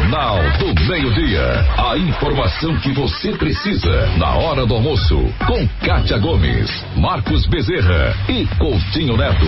Jornal do Meio-Dia. A informação que você precisa na hora do almoço. Com Kátia Gomes, Marcos Bezerra e Coutinho Neto.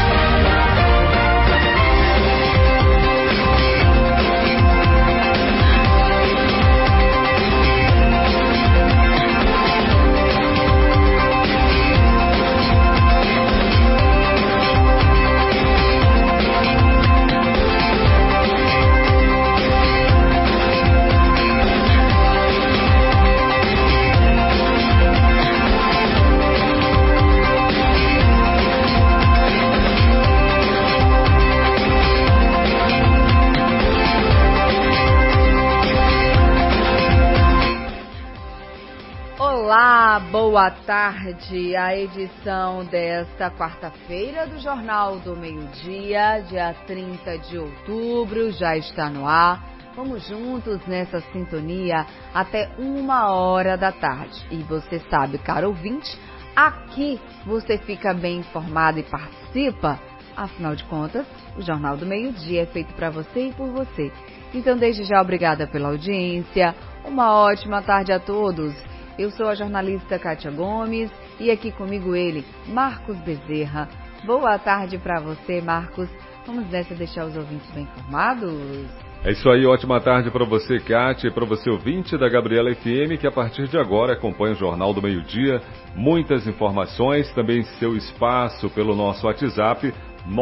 Boa tarde, a edição desta quarta-feira do Jornal do Meio-Dia, dia 30 de outubro, já está no ar. Vamos juntos nessa sintonia até 1h da tarde. E você sabe, caro ouvinte, aqui você fica bem informado e participa. Afinal de contas, o Jornal do Meio-Dia é feito para você e por você. Então, desde já, obrigada pela audiência. Uma ótima tarde a todos. Eu sou a jornalista Kátia Gomes e aqui comigo ele, Marcos Bezerra. Boa tarde para você, Marcos. Vamos nessa deixar os ouvintes bem informados? É isso aí, ótima tarde para você, Kátia, e para você, ouvinte da Gabriela FM, que a partir de agora acompanha o Jornal do Meio-Dia. Muitas informações, também seu espaço pelo nosso WhatsApp,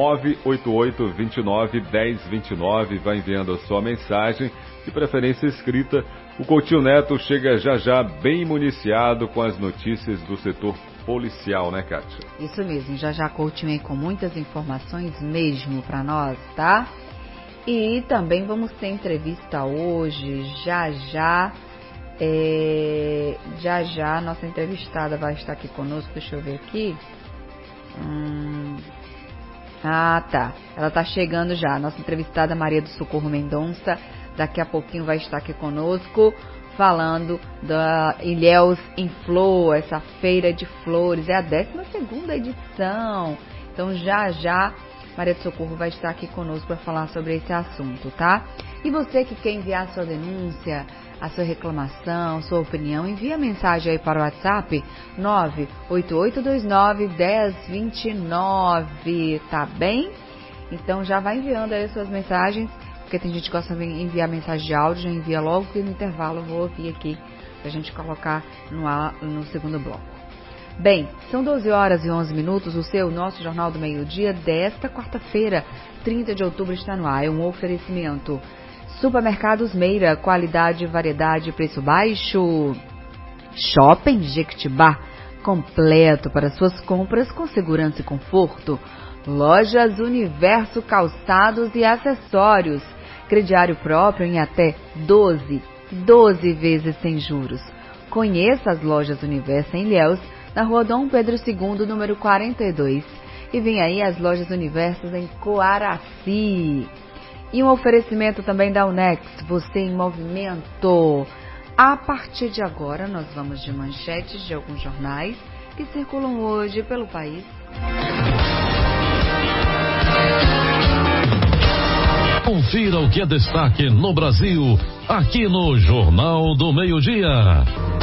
988-29-1029. Vai enviando a sua mensagem, de preferência escrita. O Coutinho Neto chega já já bem municiado com as notícias do setor policial, né, Kátia? Isso mesmo, já já Coutinho aí com muitas informações mesmo para nós, tá? E também vamos ter entrevista hoje, já já nossa entrevistada vai estar aqui conosco, deixa eu ver aqui. Tá, ela tá chegando já, nossa entrevistada Maria do Socorro Mendonça. Daqui a pouquinho vai estar aqui conosco, falando da Ilhéus em Flor, essa feira de flores. É a 12ª edição. Então, já, Maria do Socorro vai estar aqui conosco para falar sobre esse assunto, tá? E você que quer enviar a sua denúncia, a sua reclamação, sua opinião, envia mensagem aí para o WhatsApp 98829-1029, tá bem? Então, já vai enviando aí as suas mensagens. Porque tem gente que gosta de enviar mensagem de áudio, já envia logo, que no intervalo eu vou ouvir aqui pra gente colocar no segundo bloco. Bem, são 12h11, nosso Jornal do Meio-Dia desta quarta-feira, 30 de outubro, está no ar. É um oferecimento. Supermercados Meira, qualidade, variedade, preço baixo. Shopping Jequitibá, completo para suas compras com segurança e conforto. Lojas Universo Calçados e Acessórios. Crediário próprio em até 12 vezes sem juros. Conheça as lojas Universo em Ilhéus, na rua Dom Pedro II, número 42. E vem aí as lojas Universo em Coaraci. E um oferecimento também da Unex, você em movimento. A partir de agora, nós vamos de manchetes de alguns jornais que circulam hoje pelo país. Confira o que é destaque no Brasil, aqui no Jornal do Meio-Dia.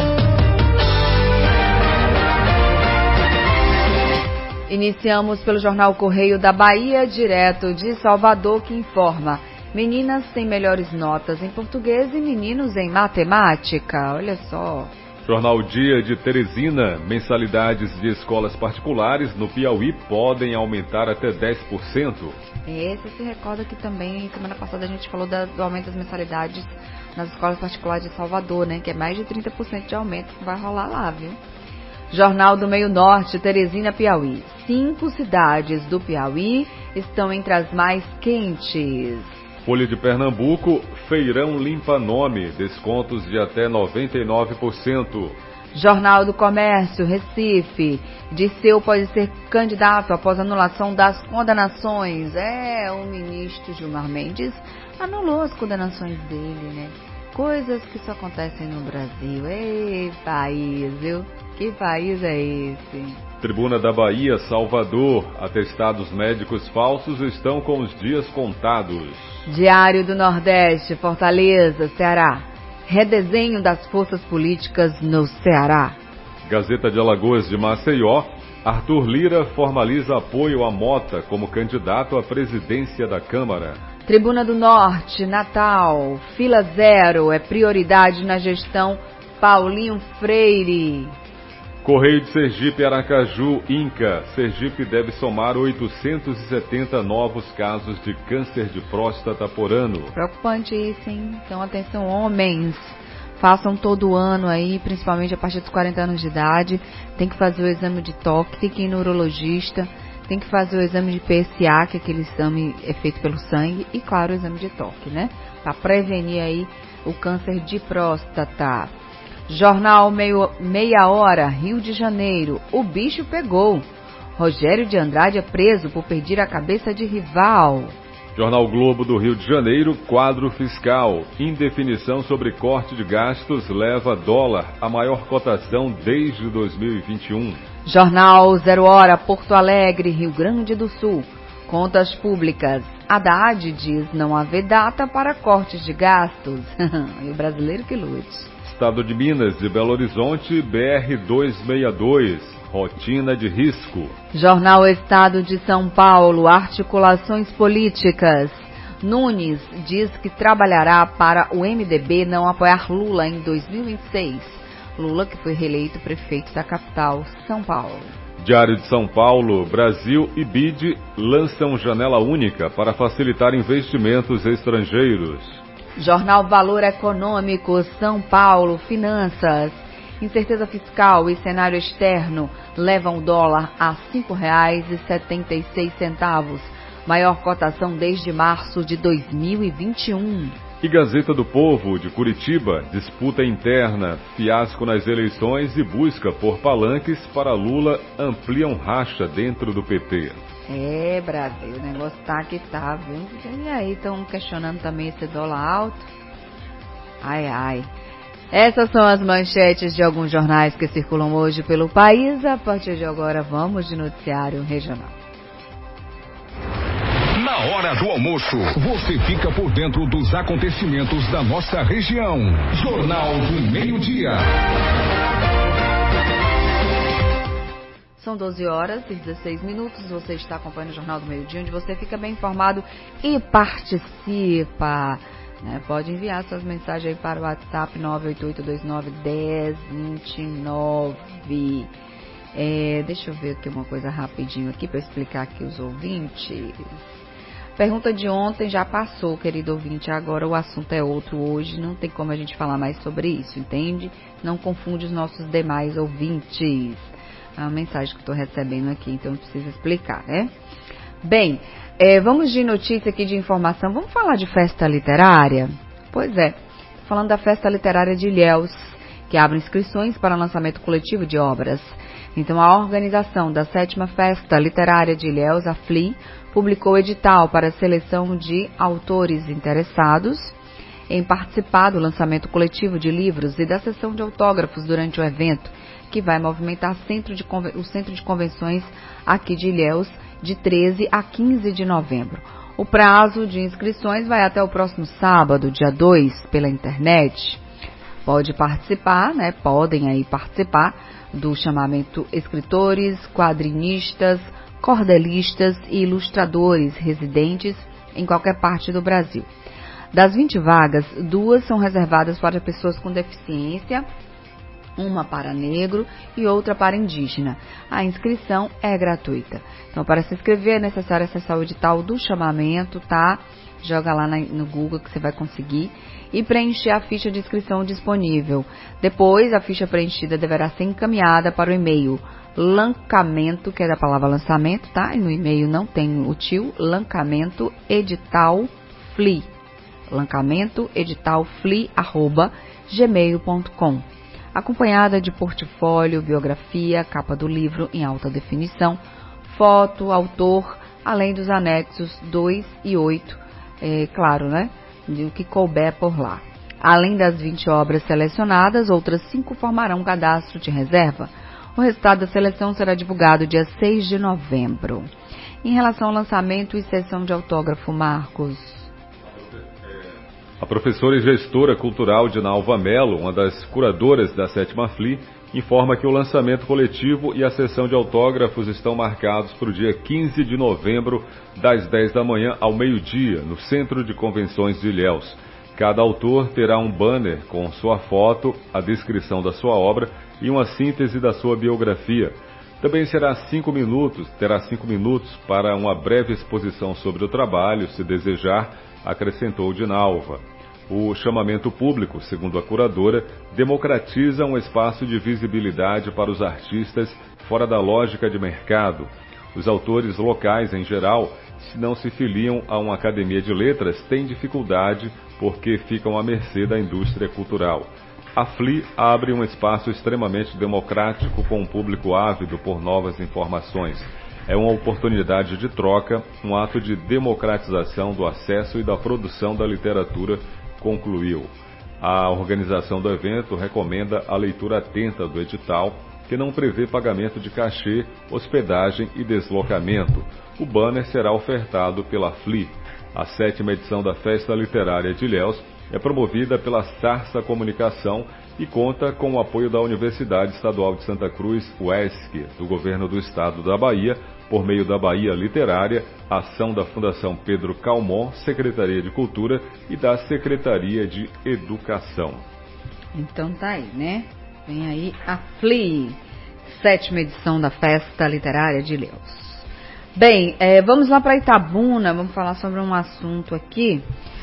Iniciamos pelo jornal Correio da Bahia, direto de Salvador, que informa: meninas têm melhores notas em português e meninos em matemática. Olha só. Jornal Dia de Teresina, mensalidades de escolas particulares no Piauí podem aumentar até 10%. Você se recorda que também, semana passada, a gente falou do aumento das mensalidades nas escolas particulares de Salvador, né? Que é mais de 30% de aumento que vai rolar lá, viu? Jornal do Meio Norte, Teresina, Piauí. 5 cidades do Piauí estão entre as mais quentes. Folha de Pernambuco, feirão limpa nome, descontos de até 99%. Jornal do Comércio, Recife, Disseu pode ser candidato após anulação das condenações. O ministro Gilmar Mendes anulou as condenações dele, né? Coisas que só acontecem no Brasil. Ei, país, viu? Que país é esse? Tribuna da Bahia, Salvador. Atestados médicos falsos estão com os dias contados. Diário do Nordeste, Fortaleza, Ceará. Redesenho das forças políticas no Ceará. Gazeta de Alagoas de Maceió. Arthur Lira formaliza apoio a Mota como candidato à presidência da Câmara. Tribuna do Norte, Natal. Fila zero é prioridade na gestão Paulinho Freire. Correio de Sergipe, Aracaju, INCA. Sergipe deve somar 870 novos casos de câncer de próstata por ano. Preocupante isso, hein? Então, atenção, homens. Façam todo ano aí, principalmente a partir dos 40 anos de idade. Tem que fazer o exame de toque, tem que ir no urologista. Tem que fazer o exame de PSA, que é aquele exame é feito pelo sangue. E, claro, o exame de toque, né? Para prevenir aí o câncer de próstata. Jornal Meia Hora, Rio de Janeiro. O bicho pegou. Rogério de Andrade é preso por perder a cabeça de rival. Jornal Globo do Rio de Janeiro, quadro fiscal. Indefinição sobre corte de gastos leva dólar a maior cotação desde 2021. Jornal 0 Hora, Porto Alegre, Rio Grande do Sul. Contas públicas. Haddad diz não haver data para cortes de gastos. E o brasileiro que lute. Estado de Minas, de Belo Horizonte, BR-262, rotina de risco. Jornal Estado de São Paulo, articulações políticas. Nunes diz que trabalhará para o MDB não apoiar Lula em 2026. Lula, que foi reeleito prefeito da capital, São Paulo. Diário de São Paulo, Brasil e BID lançam janela única para facilitar investimentos estrangeiros. Jornal Valor Econômico, São Paulo, Finanças. Incerteza fiscal e cenário externo levam o dólar a R$ 5,76, maior cotação desde março de 2021. E Gazeta do Povo, de Curitiba, disputa interna, fiasco nas eleições e busca por palanques para Lula ampliam racha dentro do PT. É, Brasil, o negócio tá que tá, viu? E aí, estão questionando também esse dólar alto? Ai, ai. Essas são as manchetes de alguns jornais que circulam hoje pelo país. A partir de agora, vamos de noticiário regional. Na hora do almoço, você fica por dentro dos acontecimentos da nossa região. Jornal do Meio-Dia. São 12 horas e 16 minutos. Você está acompanhando o Jornal do Meio-Dia, onde você fica bem informado e participa. Pode enviar suas mensagens aí para o WhatsApp 98829-1029. Deixa eu ver aqui uma coisa rapidinho aqui para explicar aqui os ouvintes. Pergunta de ontem já passou, querido ouvinte. Agora o assunto é outro hoje. Não tem como a gente falar mais sobre isso, entende? Não confunde os nossos demais ouvintes. A mensagem que eu estou recebendo aqui, então eu preciso explicar, né? Bem, vamos de notícia aqui, de informação. Vamos falar de festa literária? Pois é, estou falando da festa literária de Ilhéus, que abre inscrições para lançamento coletivo de obras. Então, a organização da 7ª Festa Literária de Ilhéus, a FLI, publicou edital para a seleção de autores interessados em participar do lançamento coletivo de livros e da sessão de autógrafos durante o evento, que vai movimentar o Centro de Convenções aqui de Ilhéus, de 13 a 15 de novembro. O prazo de inscrições vai até o próximo sábado, dia 2, pela internet. Pode participar, né? Podem aí participar do chamamento escritores, quadrinistas, cordelistas e ilustradores residentes em qualquer parte do Brasil. Das 20 vagas, 2 são reservadas para pessoas com deficiência, uma para negro e outra para indígena. A inscrição é gratuita. Então, para se inscrever é necessário acessar o edital do chamamento, tá? Joga lá no Google que você vai conseguir e preencher a ficha de inscrição disponível. Depois, a ficha preenchida deverá ser encaminhada para o e-mail lancamento, que é da palavra lançamento, tá? E no e-mail não tem o tio, lancamento edital fli. Lancamento edital fli@gmail.com. Acompanhada de portfólio, biografia, capa do livro em alta definição, foto, autor, além dos anexos 2 e 8, claro, né? Do que couber por lá. Além das 20 obras selecionadas, outras 5 formarão cadastro de reserva. O resultado da seleção será divulgado dia 6 de novembro. Em relação ao lançamento e sessão de autógrafo, Marcos. A professora e gestora cultural Dinalva Mello, uma das curadoras da 7ª FLI, informa que o lançamento coletivo e a sessão de autógrafos estão marcados para o dia 15 de novembro, das 10 da manhã ao meio-dia, no Centro de Convenções de Ilhéus. Cada autor terá um banner com sua foto, a descrição da sua obra e uma síntese da sua biografia. Também terá 5 minutos para uma breve exposição sobre o trabalho, se desejar, acrescentou Dinalva. O chamamento público, segundo a curadora, democratiza um espaço de visibilidade para os artistas fora da lógica de mercado. Os autores locais, em geral, se não se filiam a uma academia de letras, têm dificuldade porque ficam à mercê da indústria cultural. A FLI abre um espaço extremamente democrático com um público ávido por novas informações. É uma oportunidade de troca, um ato de democratização do acesso e da produção da literatura, concluiu. A organização do evento recomenda a leitura atenta do edital, que não prevê pagamento de cachê, hospedagem e deslocamento. O banner será ofertado pela FLI. A 7ª edição da Festa Literária de Ilhéus é promovida pela Sarsa Comunicação e conta com o apoio da Universidade Estadual de Santa Cruz, UESC, do Governo do Estado da Bahia, por meio da Bahia Literária, ação da Fundação Pedro Calmon, Secretaria de Cultura e da Secretaria de Educação. Então tá aí, né? Vem aí a FLI, 7ª edição da Festa Literária de Ilhéus. Bem, vamos lá para Itabuna, vamos falar sobre um assunto aqui.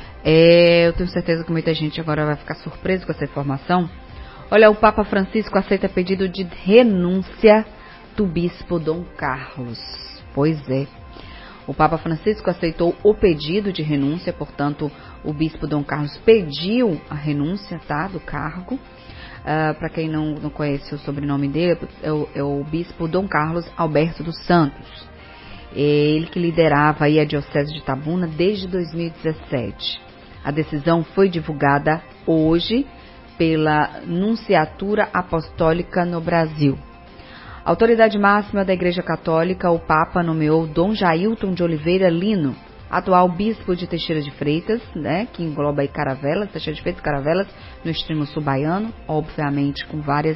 Eu tenho certeza que muita gente agora vai ficar surpreso com essa informação. Olha, o Papa Francisco aceita pedido de renúncia do bispo Dom Carlos. Pois é. O Papa Francisco aceitou o pedido de renúncia, portanto, o bispo Dom Carlos pediu a renúncia, tá, do cargo. Para quem não conhece o sobrenome dele, é o bispo Dom Carlos Alberto dos Santos. Ele que liderava aí a Diocese de Itabuna desde 2017. A decisão foi divulgada hoje pela Nunciatura Apostólica no Brasil. A autoridade máxima da Igreja Católica, o Papa, nomeou Dom Jailton de Oliveira Lino, atual bispo de Teixeira de Freitas, né, que engloba aí Caravelas, Teixeira de Freitas e Caravelas, no extremo sul baiano, obviamente com várias,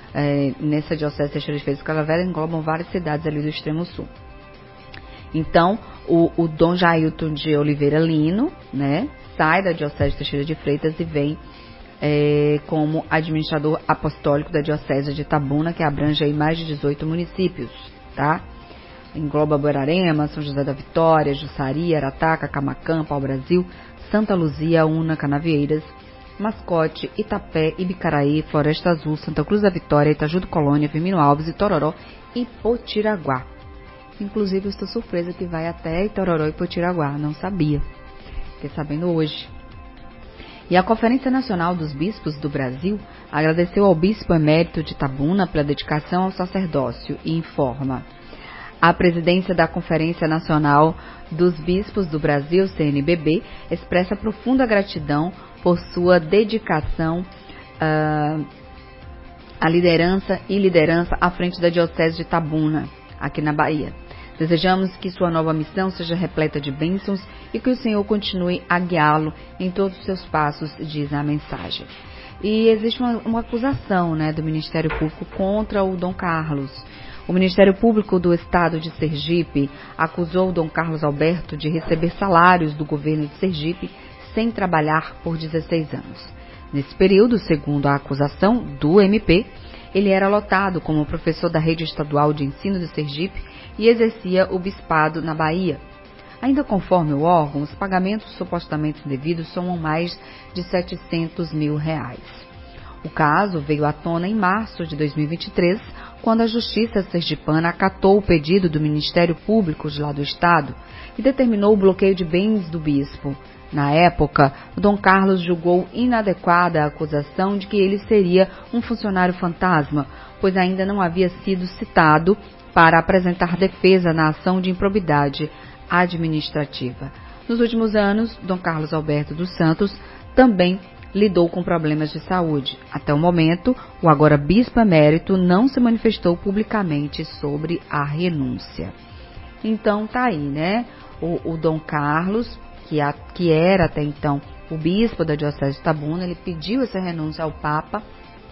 nessa Diocese Teixeira de Freitas e Caravelas, englobam várias cidades ali do extremo sul. Então, o Dom Jailton de Oliveira Lino, né, sai da Diocese Teixeira de Freitas e vem como administrador apostólico da Diocese de Itabuna, que abrange aí mais de 18 municípios, tá? Engloba Borarema, São José da Vitória, Jussari, Arataca, Camaquã, Pau-Brasil, Santa Luzia, Una, Canavieiras, Mascote, Itapé, Ibicaraí, Floresta Azul, Santa Cruz da Vitória, Itaju do Colônia, Firmino Alves, Itororó e Potiraguá. Inclusive, eu estou surpresa que vai até Itororó e Potiraguá, não sabia. Fiquei sabendo hoje. E a Conferência Nacional dos Bispos do Brasil agradeceu ao bispo emérito de Itabuna pela dedicação ao sacerdócio e informa: a presidência da Conferência Nacional dos Bispos do Brasil, CNBB, expressa profunda gratidão por sua dedicação à liderança à frente da Diocese de Itabuna, aqui na Bahia. Desejamos que sua nova missão seja repleta de bênçãos e que o Senhor continue a guiá-lo em todos os seus passos, diz a mensagem. E existe uma acusação, né, do Ministério Público contra o Dom Carlos. O Ministério Público do Estado de Sergipe acusou o Dom Carlos Alberto de receber salários do governo de Sergipe sem trabalhar por 16 anos. Nesse período, segundo a acusação do MP, ele era lotado como professor da Rede Estadual de Ensino de Sergipe e exercia o bispado na Bahia. Ainda conforme o órgão, os pagamentos supostamente indevidos somam mais de R$700 mil. O caso veio à tona em março de 2023, quando a Justiça Sergipana acatou o pedido do Ministério Público de lá do Estado e determinou o bloqueio de bens do bispo. Na época, o Dom Carlos julgou inadequada a acusação de que ele seria um funcionário fantasma, pois ainda não havia sido citado para apresentar defesa na ação de improbidade administrativa. Nos últimos anos, Dom Carlos Alberto dos Santos também lidou com problemas de saúde. Até o momento, o agora bispo emérito não se manifestou publicamente sobre a renúncia. Então tá aí, né? O Dom Carlos, que era até então o bispo da Diocese de Itabuna, ele pediu essa renúncia ao Papa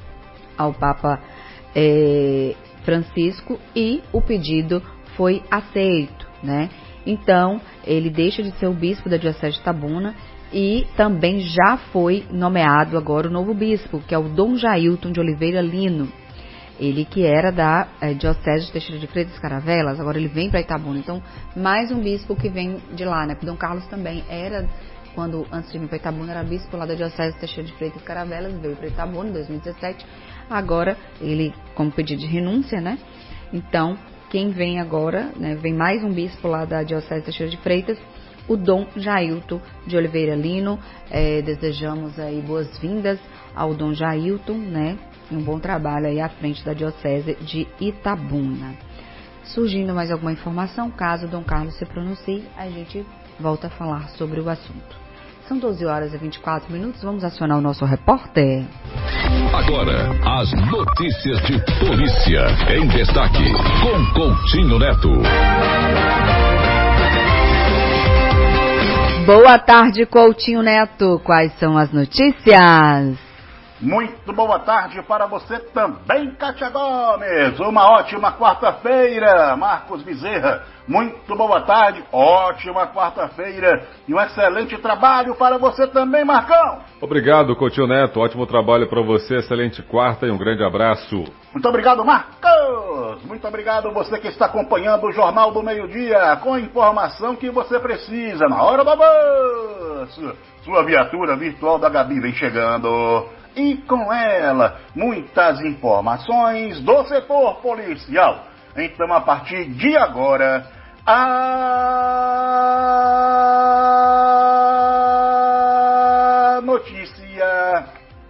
Francisco, e o pedido foi aceito, né? Então, ele deixa de ser o bispo da Diocese de Itabuna e também já foi nomeado agora o novo bispo, que é o Dom Jailton de Oliveira Lino. Ele que era da Diocese de Teixeira de Freitas e Caravelas, agora ele vem para Itabuna. Então, mais um bispo que vem de lá, né? Porque Dom Carlos também era, antes de vir para Itabuna, era bispo lá da Diocese de Teixeira de Freitas e Caravelas, veio para Itabuna em 2017. Agora, ele, como pedido de renúncia, né? Então, quem vem agora, né? Vem mais um bispo lá da Diocese de Teixeira de Freitas, o Dom Jailton de Oliveira Lino. Desejamos aí boas-vindas ao Dom Jailton, né? E um bom trabalho aí à frente da Diocese de Itabuna. Surgindo mais alguma informação, caso o Dom Carlos se pronuncie, a gente volta a falar sobre o assunto. São 12 horas e 24 minutos, vamos acionar o nosso repórter. Agora, as notícias de polícia em destaque, com Coutinho Neto. Boa tarde, Coutinho Neto. Quais são as notícias? Muito boa tarde para você também, Kátia Gomes. Uma ótima quarta-feira, Marcos Bezerra. Muito boa tarde, ótima quarta-feira e um excelente trabalho para você também, Marcão. Obrigado, Coutinho Neto. Ótimo trabalho para você, excelente quarta e um grande abraço. Muito obrigado, Marcos. Muito obrigado você que está acompanhando o Jornal do Meio-Dia com a informação que você precisa na hora do almoço. Sua viatura virtual da Gabi vem chegando. E com ela, muitas informações do setor policial. Então, a partir de agora, a notícia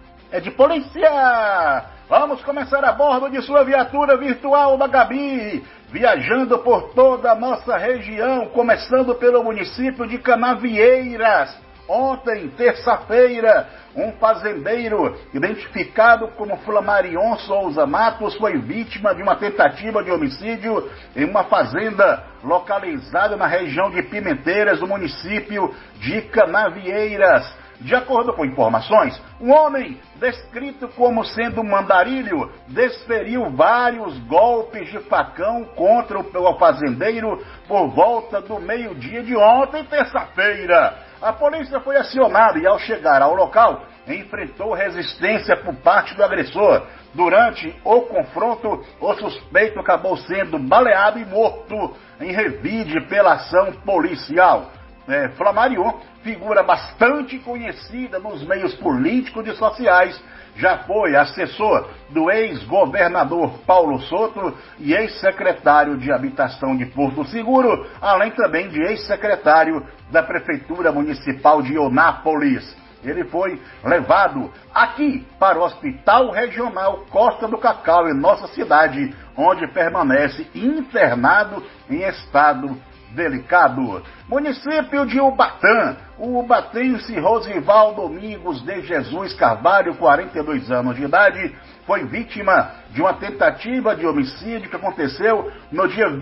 é de polícia. Vamos começar a bordo de sua viatura virtual da Gabi, viajando por toda a nossa região, começando pelo município de Canavieiras. Ontem, terça-feira, um fazendeiro identificado como Flamarion Souza Matos foi vítima de uma tentativa de homicídio em uma fazenda localizada na região de Pimenteiras, no município de Canavieiras. De acordo com informações, um homem descrito como sendo mandarilho desferiu vários golpes de facão contra o fazendeiro por volta do meio-dia de ontem, terça-feira. A polícia foi acionada e, ao chegar ao local, enfrentou resistência por parte do agressor. Durante o confronto, o suspeito acabou sendo baleado e morto em revide pela ação policial. Flamarion, figura bastante conhecida nos meios políticos e sociais, já foi assessor do ex-governador Paulo Soto e ex-secretário de Habitação de Porto Seguro, além também de ex-secretário da Prefeitura Municipal de Eunápolis. Ele foi levado aqui para o Hospital Regional Costa do Cacau, em nossa cidade, onde permanece internado em estado delicado. Município de Ubatã. O ubatense Rosival Domingos de Jesus Carvalho, 42 anos de idade, foi vítima de uma tentativa de homicídio que aconteceu no dia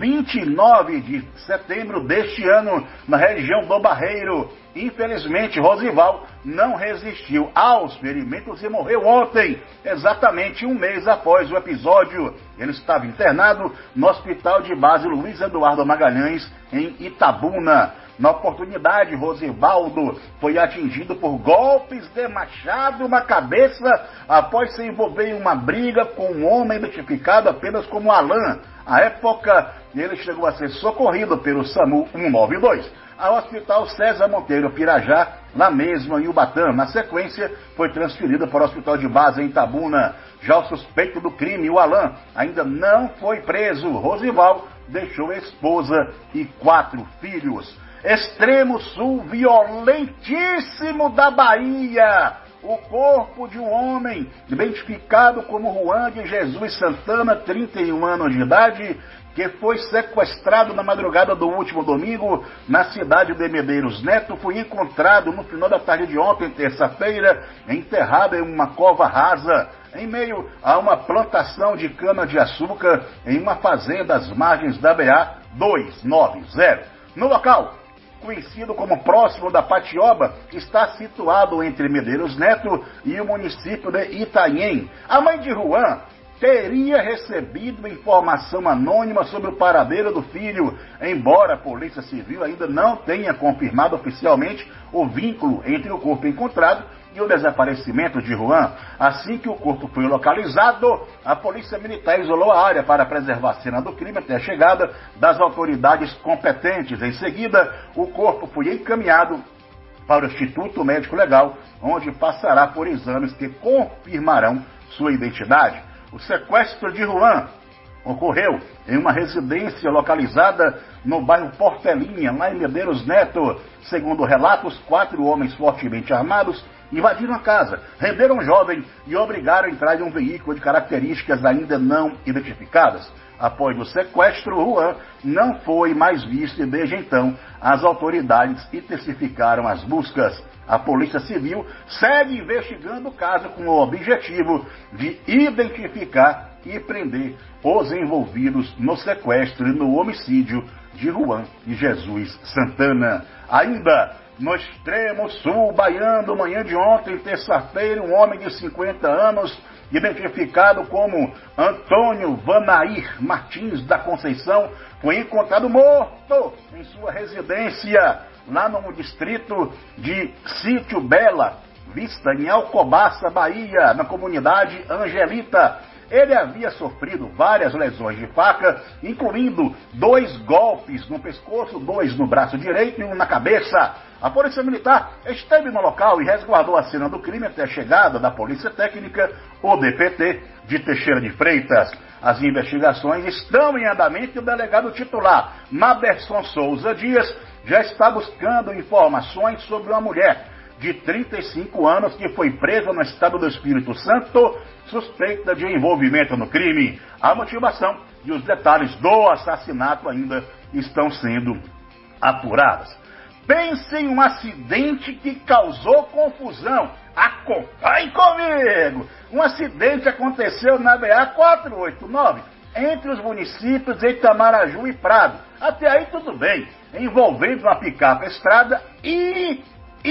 29 de setembro deste ano, na região do Barreiro. Infelizmente, Rosival não resistiu aos ferimentos e morreu ontem, exatamente um mês após o episódio. Ele estava internado no Hospital de Base Luiz Eduardo Magalhães, em Itabuna. Na oportunidade, Rosivaldo foi atingido por golpes de machado na cabeça após se envolver em uma briga com um homem identificado apenas como Alain. À época, ele chegou a ser socorrido pelo SAMU 192 ao Hospital César Monteiro Pirajá, na mesma em Ubatã. Na sequência, foi transferido para o Hospital de Base em Itabuna. Já o suspeito do crime, o Alain, ainda não foi preso. Rosival deixou esposa e 4 filhos. Extremo sul violentíssimo da Bahia. O corpo de um homem identificado como Juan de Jesus Santana, 31 anos de idade, que foi sequestrado na madrugada do último domingo na cidade de Medeiros Neto, foi encontrado no final da tarde de ontem, terça-feira, enterrado em uma cova rasa, em meio a uma plantação de cana-de-açúcar em uma fazenda às margens da BA 290. No local, conhecido como próximo da Patioba, está situado entre Medeiros Neto e o município de Itanhem. A mãe de Juan teria recebido informação anônima sobre o paradeiro do filho, embora a Polícia Civil ainda não tenha confirmado oficialmente o vínculo entre o corpo encontrado e o desaparecimento de Juan. Assim que o corpo foi localizado, a Polícia Militar isolou a área para preservar a cena do crime até a chegada das autoridades competentes. Em seguida, o corpo foi encaminhado para o Instituto Médico Legal, onde passará por exames que confirmarão sua identidade. O sequestro de Juan ocorreu em uma residência localizada no bairro Portelinha, lá em Medeiros Neto. Segundo relatos, 4 homens fortemente armados invadiram a casa, renderam um jovem e obrigaram a entrar em um veículo de características ainda não identificadas. Após o sequestro, Juan não foi mais visto e desde então as autoridades intensificaram as buscas. A Polícia Civil segue investigando o caso com o objetivo de identificar e prender os envolvidos no sequestro e no homicídio de Juan e Jesus Santana. Ainda no extremo sul baiano, manhã de ontem, terça-feira, um homem de 50 anos, identificado como Antônio Vanair Martins da Conceição, foi encontrado morto em sua residência, lá no distrito de Sítio Bela Vista, em Alcobaça, Bahia, na comunidade Angelita. Ele havia sofrido várias lesões de faca, incluindo 2 golpes no pescoço, 2 no braço direito e 1 na cabeça. A Polícia Militar esteve no local e resguardou a cena do crime até a chegada da Polícia Técnica, o DPT, de Teixeira de Freitas. As investigações estão em andamento e o delegado titular, Maberson Souza Dias, já está buscando informações sobre uma mulher de 35 anos que foi presa no estado do Espírito Santo, suspeita de envolvimento no crime. A motivação e os detalhes do assassinato ainda estão sendo apurados. Pense em um acidente que causou confusão. Acompanhe comigo! Um acidente aconteceu na BA 489, entre os municípios de Itamaraju e Prado. Até aí tudo bem, envolvendo uma picape estrada e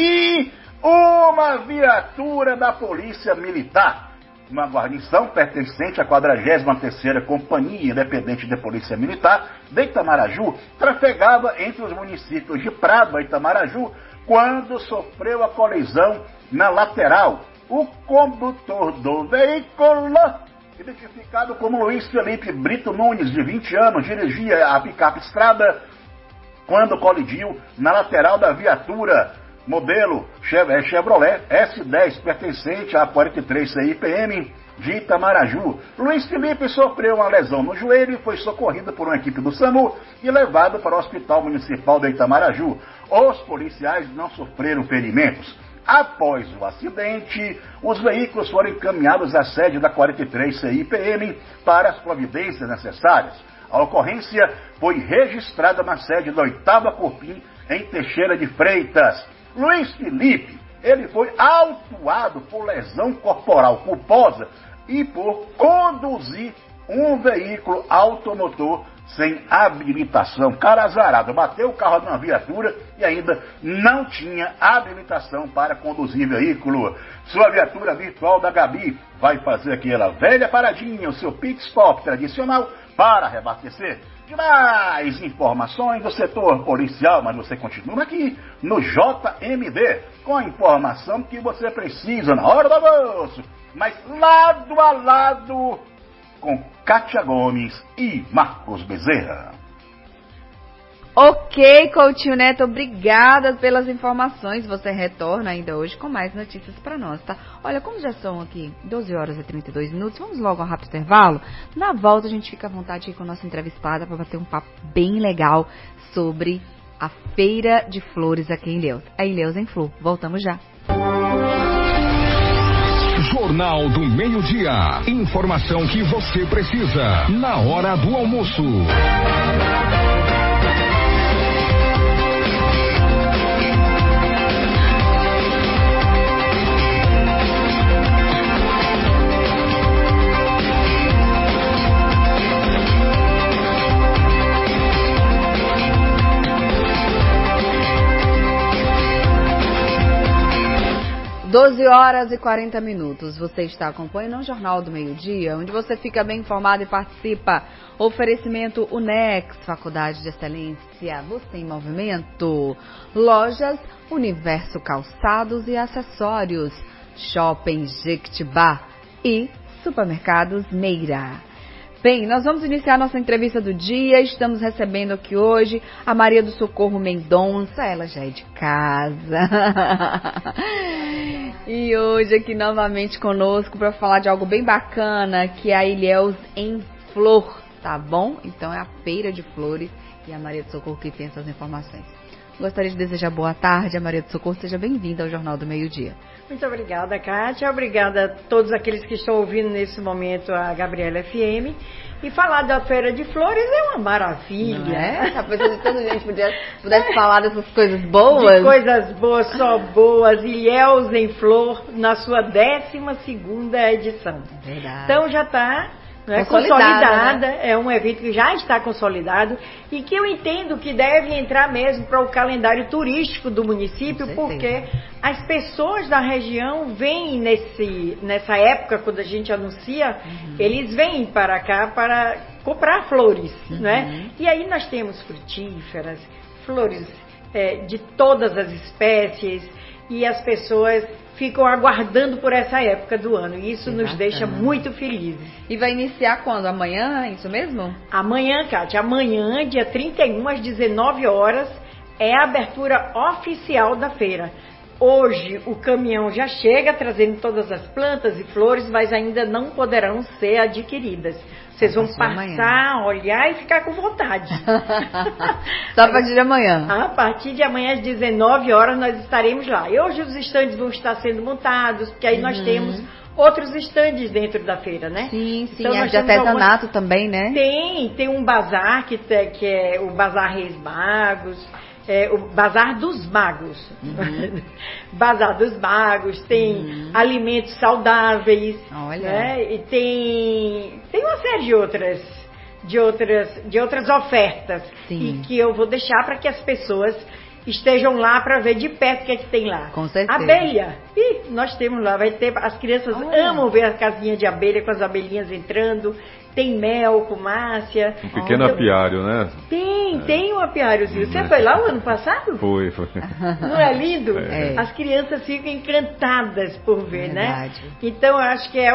uma viatura da Polícia Militar. Uma guarnição pertencente à 43ª Companhia Independente de Polícia Militar de Itamaraju trafegava entre os municípios de Prado e Itamaraju quando sofreu a colisão na lateral. O condutor do veículo, identificado como Luiz Felipe Brito Nunes, de 20 anos, dirigia a picape estrada quando colidiu na lateral da viatura modelo Chevrolet S10, pertencente à 43 CIPM de Itamaraju. Luiz Felipe sofreu uma lesão no joelho e foi socorrido por uma equipe do SAMU e levado para o Hospital Municipal de Itamaraju. Os policiais não sofreram ferimentos. Após o acidente, os veículos foram encaminhados à sede da 43 CIPM para as providências necessárias. A ocorrência foi registrada na sede da 8ª Corpim, em Teixeira de Freitas. Luiz Felipe, ele foi autuado por lesão corporal culposa e por conduzir um veículo automotor sem habilitação. Cara azarado, bateu o carro numa viatura e ainda não tinha habilitação para conduzir veículo. Sua viatura virtual da Gabi vai fazer aquela velha paradinha, o seu pit stop tradicional para reabastecer. De mais informações do setor policial, mas você continua aqui no JMD, com a informação que você precisa na hora do almoço, mas lado a lado com Kátia Gomes e Marcos Bezerra. Ok, Coutinho Neto, obrigada pelas informações. Você retorna ainda hoje com mais notícias para nós, tá? Olha, como já são aqui 12 horas e 32 minutos, vamos logo a um rápido intervalo. Na volta a gente fica à vontade aqui com a nossa entrevistada para bater um papo bem legal sobre a Feira de Flores aqui em Ilhéus. A Ilhéus em Flor. Voltamos já. Jornal do Meio-Dia. Informação que você precisa na hora do almoço. 12 horas e 40 minutos. Você está acompanhando o Jornal do Meio-Dia, onde você fica bem informado e participa. Oferecimento Unex, Faculdade de Excelência, você em movimento. Lojas Universo Calçados e Acessórios, Shopping Jequitibá e Supermercados Meira. Bem, nós vamos iniciar nossa entrevista do dia. Estamos recebendo aqui hoje a Maria do Socorro Mendonça, ela já é de casa. E hoje aqui novamente conosco para falar de algo bem bacana, que é a Ilhéus em Flor, tá bom? Então é a feira de flores e a Maria do Socorro que tem essas informações. Gostaria de desejar boa tarde a Maria do Socorro, seja bem-vinda ao Jornal do Meio-Dia. Muito obrigada, Kátia. Obrigada a todos aqueles que estão ouvindo nesse momento a Gabriela FM. E falar da Feira de Flores é uma maravilha. Não é? A pessoa de toda gente pudesse falar dessas coisas boas. De coisas boas, só boas. Ilhéus em Flor, na sua 12ª edição. Verdade. Então já está... Consolidada, né? É um evento que já está consolidado e que eu entendo que deve entrar mesmo para o calendário turístico do município, porque as pessoas da região vêm nessa época, quando a gente anuncia, eles vêm para cá para comprar flores, né? E aí nós temos frutíferas, flores de todas as espécies, e as pessoas ficam aguardando por essa época do ano. E isso nos deixa muito felizes. E vai iniciar quando? Amanhã, é isso mesmo? Amanhã, Kátia. Amanhã, dia 31, às 19 horas, é a abertura oficial da feira. Hoje o caminhão já chega trazendo todas as plantas e flores, mas ainda não poderão ser adquiridas. Vocês vão passar, olhar e ficar com vontade. Só a partir de amanhã? A partir de amanhã, às 19 horas, nós estaremos lá. E hoje os estandes vão estar sendo montados, porque aí nós temos outros estandes dentro da feira, né? Sim, então, é de artesanato também, né? Tem um bazar que é o Bazar Reis Magos. O Bazar dos Magos. Bazar dos Magos, tem alimentos saudáveis. Olha. Né? E tem uma série de outras ofertas. Sim. E que eu vou deixar para que as pessoas estejam lá para ver de perto o que é que tem lá. Com certeza. Abelha. Ih, nós temos lá, vai ter, as crianças amam ver a casinha de abelha com as abelhinhas entrando. Tem mel com Márcia. Um pequeno apiário, né? Tem um apiáriozinho. Você foi lá o ano passado? Foi. Não é lindo? É. As crianças ficam encantadas por ver, Verdade. né? Então, eu acho que é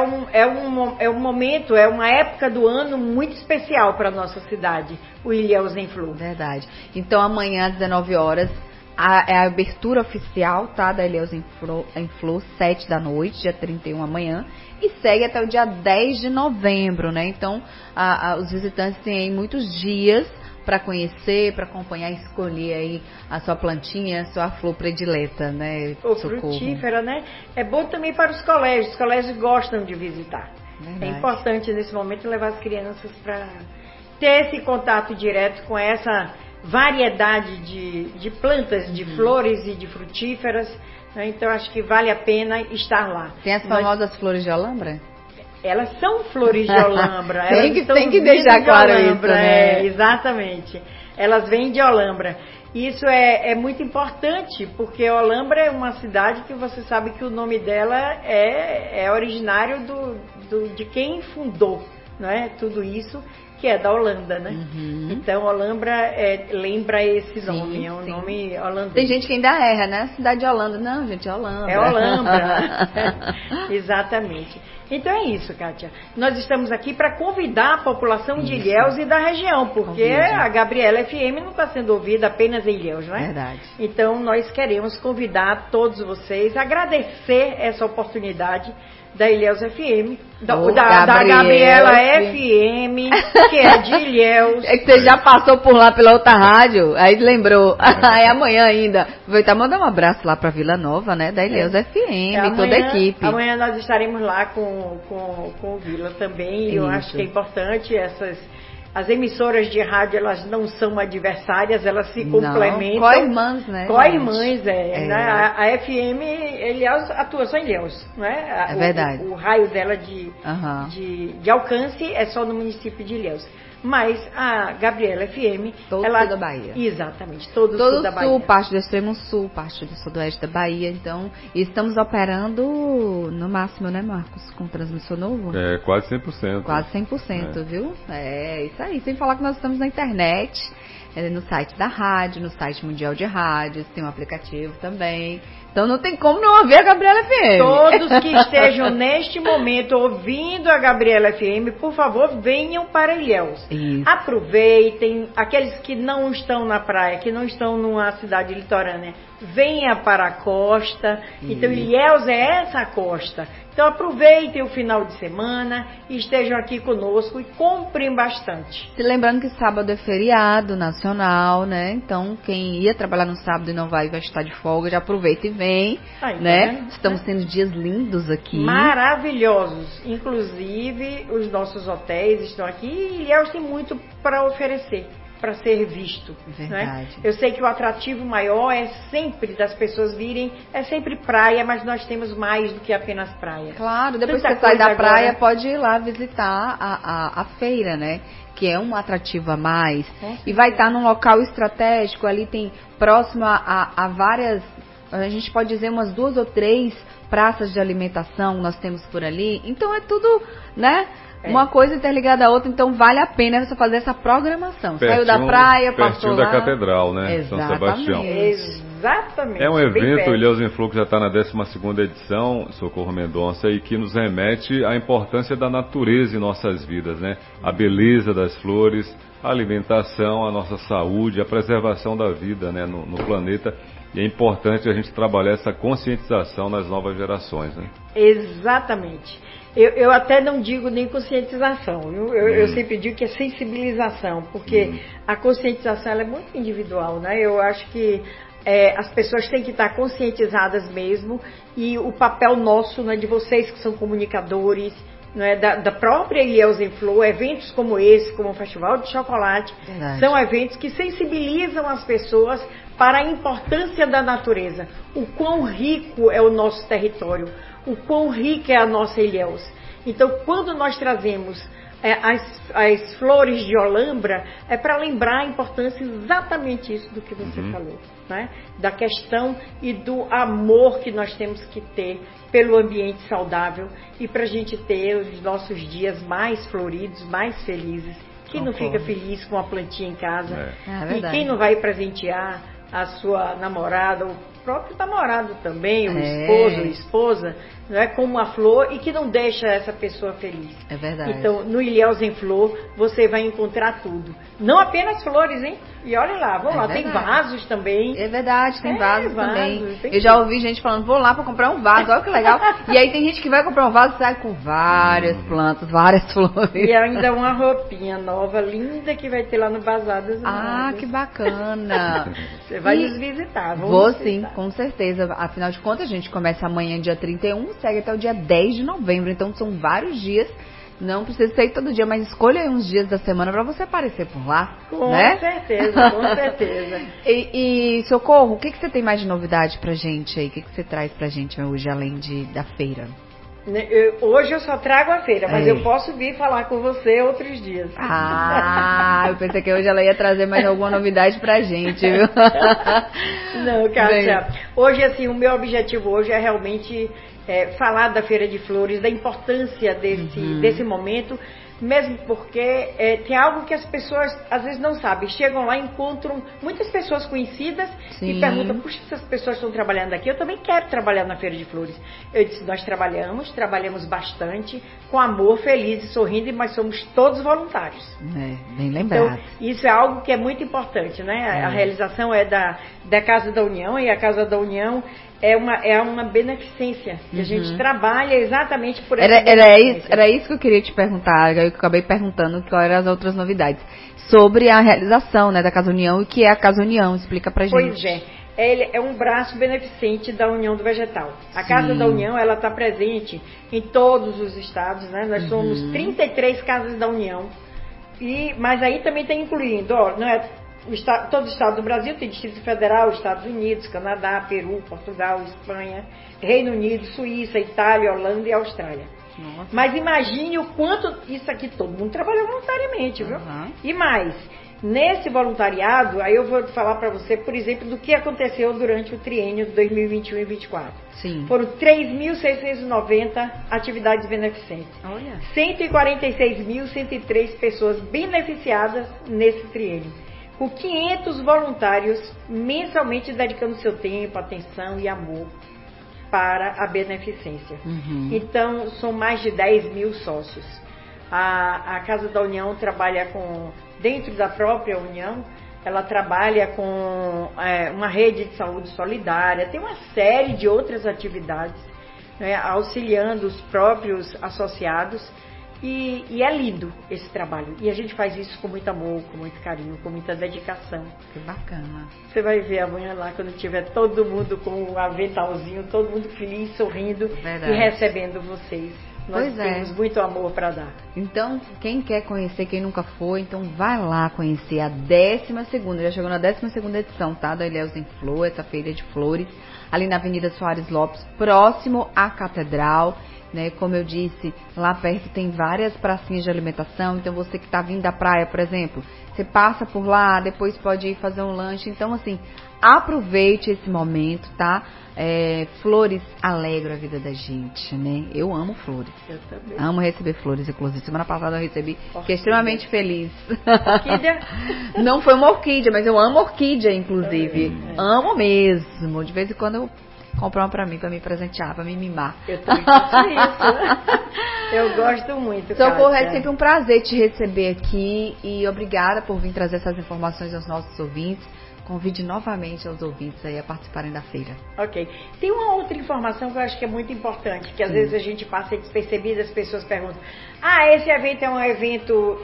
um momento, é uma época do ano muito especial para a nossa cidade, o Ilhéus em Flor. Verdade. Então, amanhã, às 19 horas, é a abertura oficial, tá? Da Ilhéus em Flor, 7 da noite, dia 31 amanhã. E segue até o dia 10 de novembro, né? Então, os visitantes têm aí muitos dias para conhecer, para acompanhar e escolher aí a sua plantinha, a sua flor predileta, né? Ou frutífera, né? É bom também para os colégios gostam de visitar. Verdade. É importante nesse momento levar as crianças para ter esse contato direto com essa variedade de plantas, de flores e de frutíferas. Então, acho que vale a pena estar lá. Tem as famosas flores de Olambra? Elas são flores de Olambra. tem que deixar claro isso, né? Exatamente. Elas vêm de Olambra. Isso é muito importante, porque Olambra é uma cidade que você sabe que o nome dela é originário de quem fundou, não é? Tudo isso, que é da Holanda, né? Então, Olambra lembra esse nome, é um nome holandês. Tem gente que ainda erra, né? Cidade de Holanda. Não, gente, é Olambra. É Olambra. Exatamente. Então é isso, Kátia. Nós estamos aqui para convidar a população de Ilhéus e da região, porque a Gabriela FM não está sendo ouvida apenas em Ilhéus, não é? Verdade. Então nós queremos convidar todos vocês, agradecer essa oportunidade da Ilhéus FM, da Gabriela FM, que é de Ilhéus. É que você já passou por lá pela outra rádio, aí lembrou. Aí amanhã ainda. Vou mandar um abraço lá pra Vila Nova, né? Da Ilhéus FM, amanhã, toda a equipe. Amanhã nós estaremos lá com o Vila também. E eu acho que é importante as emissoras de rádio, elas não são adversárias, elas se complementam. Co-irmãs, né? Co-irmãs, né? A FM, Ilhéus atua só em Ilhéus, né? É verdade. O raio dela de alcance é só no município de Ilhéus. Mas a Gabriela FM... Todo o sul da Bahia. Exatamente, todo o sul da Bahia. Parte do extremo sul, parte do sudoeste da Bahia. Então, estamos operando no máximo, né, Marcos? Com transmissor novo? Quase 100%. Quase 100%, viu? É isso aí. Sem falar que nós estamos na internet, no site da rádio, no site mundial de rádios, tem um aplicativo também. Então não tem como não ouvir a Gabriela FM. Todos que estejam neste momento ouvindo a Gabriela FM, por favor, venham para Ilhéus. Isso. Aproveitem, aqueles que não estão na praia, que não estão numa cidade litorânea, venha para a costa. Então Ilhéus é essa costa. Então aproveitem o final de semana e estejam aqui conosco e comprem bastante. Se lembrando que sábado é feriado nacional, né? Então quem ia trabalhar no sábado e não vai estar de folga, já aproveita e vem, né? Estamos tendo dias lindos aqui. Maravilhosos. Inclusive os nossos hotéis estão aqui e Ilhéus tem muito para oferecer, para ser visto. Verdade. Né? Eu sei que o atrativo maior é sempre das pessoas virem, é sempre praia, mas nós temos mais do que apenas praia. Claro, depois que você sai da praia, pode ir lá visitar a feira, né? Que é um atrativo a mais. E vai estar num local estratégico, ali tem próximo a várias, a gente pode dizer umas 2 ou 3 praças de alimentação nós temos por ali. Então é tudo, né? Uma coisa interligada à outra, então vale a pena você fazer essa programação. Saiu da praia, passou lá. Pertinho da Catedral, né? Exatamente. São Sebastião. Exatamente. É um evento, o Ilhéus em Flor, que já está na 12ª edição, Socorro Mendonça, e que nos remete à importância da natureza em nossas vidas, né? A beleza das flores, a alimentação, a nossa saúde, a preservação da vida, né? no planeta. E é importante a gente trabalhar essa conscientização nas novas gerações, né? Exatamente. Eu até não digo nem conscientização, eu sempre digo que é sensibilização, porque a conscientização ela é muito individual, né? Eu acho que as pessoas têm que estar conscientizadas mesmo, e o papel nosso, né, de vocês que são comunicadores, né, da própria Ilhéus em Flor, eventos como esse, como o Festival de Chocolate, são eventos que sensibilizam as pessoas para a importância da natureza, o quão rico é o nosso território, o quão rica é a nossa Ilhéus. Então, quando nós trazemos as flores de Olambra, é para lembrar a importância exatamente isso do que você falou, né? Da questão e do amor que nós temos que ter pelo ambiente saudável e para a gente ter os nossos dias mais floridos, mais felizes. Quem não fica feliz com uma plantinha em casa? E quem não vai presentear a sua namorada, o próprio namorado também, o esposo ou esposa, né, com uma flor, e que não deixa essa pessoa feliz. É verdade. Então, no Ilhéus em Flor, você vai encontrar tudo. Não apenas flores, hein? E olha lá, vamos lá, tem vasos também. É verdade, tem vasos também. Eu já ouvi gente falando, vou lá para comprar um vaso, olha que legal. E aí tem gente que vai comprar um vaso e sai com várias plantas, várias flores. E ainda uma roupinha nova, linda, que vai ter lá no Bazar das Naves. Que bacana. Você vai nos visitar. Vou sim, com certeza. Afinal de contas, a gente começa amanhã, dia 31, segue até o dia 10 de novembro. Então são vários dias. Não precisa sair todo dia, mas escolha aí uns dias da semana para você aparecer por lá. Com né? certeza, com certeza. E Socorro, o que você tem mais de novidade pra gente aí? O que você traz pra gente hoje, além da feira? Hoje eu só trago a feira, mas eu posso vir falar com você outros dias. Eu pensei que hoje ela ia trazer mais alguma novidade pra gente, viu? Não, Cássia. Hoje, assim, o meu objetivo hoje é realmente falar da Feira de Flores, da importância desse momento, mesmo porque tem algo que as pessoas às vezes não sabem. Chegam lá e encontram muitas pessoas conhecidas e perguntam, puxa, essas pessoas estão trabalhando aqui, eu também quero trabalhar na Feira de Flores. Eu disse, nós trabalhamos bastante, com amor, feliz e sorrindo, mas somos todos voluntários. Bem lembrado. Então, isso é algo que é muito importante, né? A realização é da Casa da União, e a Casa da União é uma beneficência. Que a gente trabalha exatamente por essa era isso que eu queria te perguntar. Eu acabei perguntando quais eram as outras novidades. Sobre a realização, né, da Casa União e o que é a Casa União. Explica pra gente. Pois é. Ele é um braço beneficente da União do Vegetal. A Casa da União, ela está presente em todos os estados, né? Nós somos 33 Casas da União. Mas aí também está incluindo, não é todo o estado do Brasil, tem Distrito Federal, Estados Unidos, Canadá, Peru, Portugal, Espanha, Reino Unido, Suíça, Itália, Holanda e Austrália. Nossa. Mas imagine o quanto isso aqui todo mundo trabalha voluntariamente, viu? E mais, nesse voluntariado, aí eu vou falar para você, por exemplo, do que aconteceu durante o triênio de 2021 e 2024. Sim. Foram 3.690 atividades beneficentes. Olha. 146.103 pessoas beneficiadas nesse triênio. Com 500 voluntários mensalmente dedicando seu tempo, atenção e amor para a beneficência. Então, são mais de 10 mil sócios. A Casa da União trabalha dentro da própria União, ela trabalha com uma rede de saúde solidária, tem uma série de outras atividades, né, auxiliando os próprios associados, e é lindo esse trabalho. E a gente faz isso com muito amor, com muito carinho, com muita dedicação. Que bacana. Você vai ver amanhã lá, quando tiver todo mundo com um aventalzinho, todo mundo feliz, sorrindo. Verdade. E recebendo vocês. Nós temos muito amor para dar. Então, quem quer conhecer, quem nunca foi, então vai lá conhecer a 12ª, já chegou na 12ª edição, tá? Da Ilhéus em Flor, essa feira de flores, ali na Avenida Soares Lopes, próximo à Catedral, né? Como eu disse, lá perto tem várias pracinhas de alimentação, então você que está vindo da praia, por exemplo, você passa por lá, depois pode ir fazer um lanche, então assim, aproveite esse momento, tá? Flores alegram a vida da gente, né? Eu amo flores. Eu também. Amo receber flores, inclusive. Semana passada eu recebi, fiquei extremamente feliz. Orquídea? Não foi uma orquídea, mas eu amo orquídea, inclusive. Amo mesmo. De vez em quando eu compro uma pra mim presentear, pra me mimar. Eu também faço isso. Eu gosto muito, Socorro, é sempre um prazer te receber aqui e obrigada por vir trazer essas informações aos nossos ouvintes. Convide novamente aos ouvintes aí a participarem da feira. Ok. Tem uma outra informação que eu acho que é muito importante, que às vezes a gente passa despercebida, as pessoas perguntam, esse evento é um evento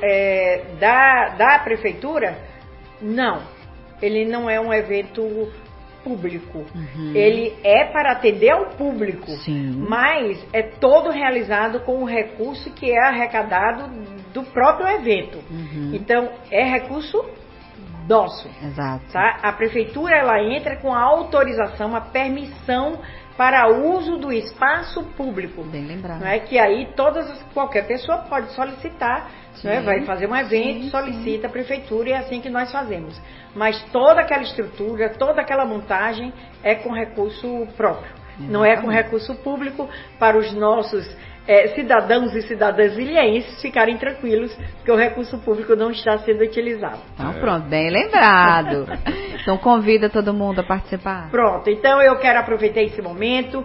da prefeitura? Não, ele não é um evento público. Ele é para atender ao público, mas é todo realizado com o recurso que é arrecadado do próprio evento. Então, é recurso nosso. Exato. Tá? A prefeitura, ela entra com a autorização, a permissão para uso do espaço público. Bem lembrado. Não é que aí qualquer pessoa pode solicitar, não é? Vai fazer um evento, solicita a prefeitura e é assim que nós fazemos. Mas toda aquela estrutura, toda aquela montagem é com recurso próprio. Exatamente. Não é com recurso público para os nossos cidadãos e cidadãs ilhéenses ficarem tranquilos, porque o recurso público não está sendo utilizado. Então pronto, bem lembrado. Então convida todo mundo a participar. Pronto, então eu quero aproveitar esse momento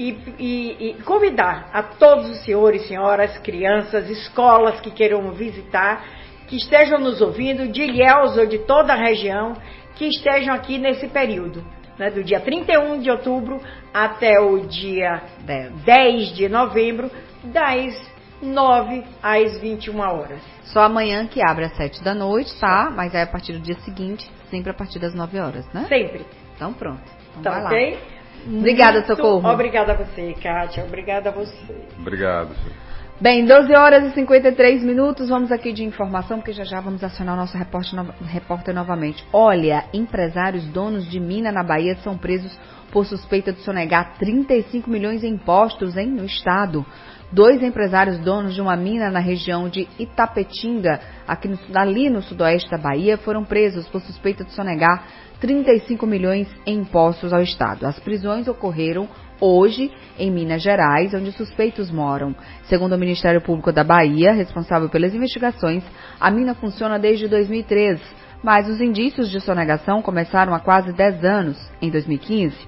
e convidar a todos os senhores, senhoras, crianças, escolas que queiram visitar, que estejam nos ouvindo, de Ilhéus ou de toda a região, que estejam aqui nesse período, né, do dia 31 de outubro até o dia 10 de novembro, das 9 às 21 horas. Só amanhã que abre às 7 da noite, tá? Mas é a partir do dia seguinte, sempre a partir das 9 horas, né? Sempre. Então pronto. Então, vai ok? Lá. Obrigada, Socorro. Obrigada a você, Kátia. Obrigada a você. Obrigado. Bem, 12 horas e 53 minutos, vamos aqui de informação, porque já vamos acionar o nosso repórter novamente. Olha, empresários donos de mina na Bahia são presos por suspeita de sonegar 35 milhões em impostos no estado. 2 empresários donos de uma mina na região de Itapetinga, ali no sudoeste da Bahia, foram presos por suspeita de sonegar 35 milhões em impostos ao estado. As prisões ocorreram hoje em Minas Gerais, onde os suspeitos moram. Segundo o Ministério Público da Bahia, responsável pelas investigações, a mina funciona desde 2013, mas os indícios de sonegação começaram há quase 10 anos, em 2015.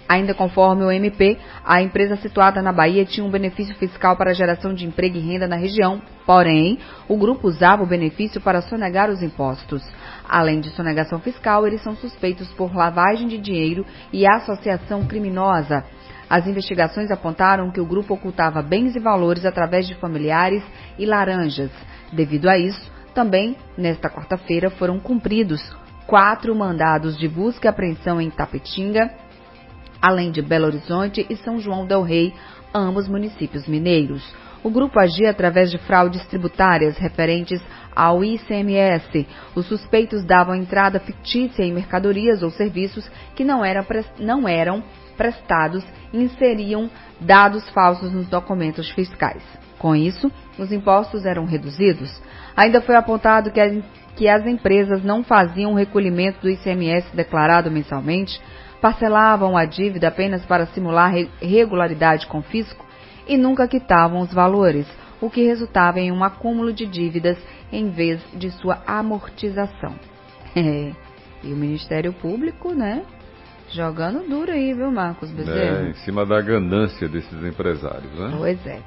Ainda conforme o MP, a empresa situada na Bahia tinha um benefício fiscal para a geração de emprego e renda na região, porém, o grupo usava o benefício para sonegar os impostos. Além de sonegação fiscal, eles são suspeitos por lavagem de dinheiro e associação criminosa. As investigações apontaram que o grupo ocultava bens e valores através de familiares e laranjas. Devido a isso, também, nesta quarta-feira, foram cumpridos 4 mandados de busca e apreensão em Tapetinga, além de Belo Horizonte e São João del Rei, ambos municípios mineiros. O grupo agia através de fraudes tributárias referentes ao ICMS. Os suspeitos davam entrada fictícia em mercadorias ou serviços que não eram prestados e inseriam dados falsos nos documentos fiscais. Com isso, os impostos eram reduzidos. Ainda foi apontado que as empresas não faziam o recolhimento do ICMS declarado mensalmente, parcelavam a dívida apenas para simular regularidade com o fisco e nunca quitavam os valores, o que resultava em um acúmulo de dívidas em vez de sua amortização. E o Ministério Público, né, jogando duro aí, viu, Marcos Bezerra? Em cima da ganância desses empresários, né? Pois é.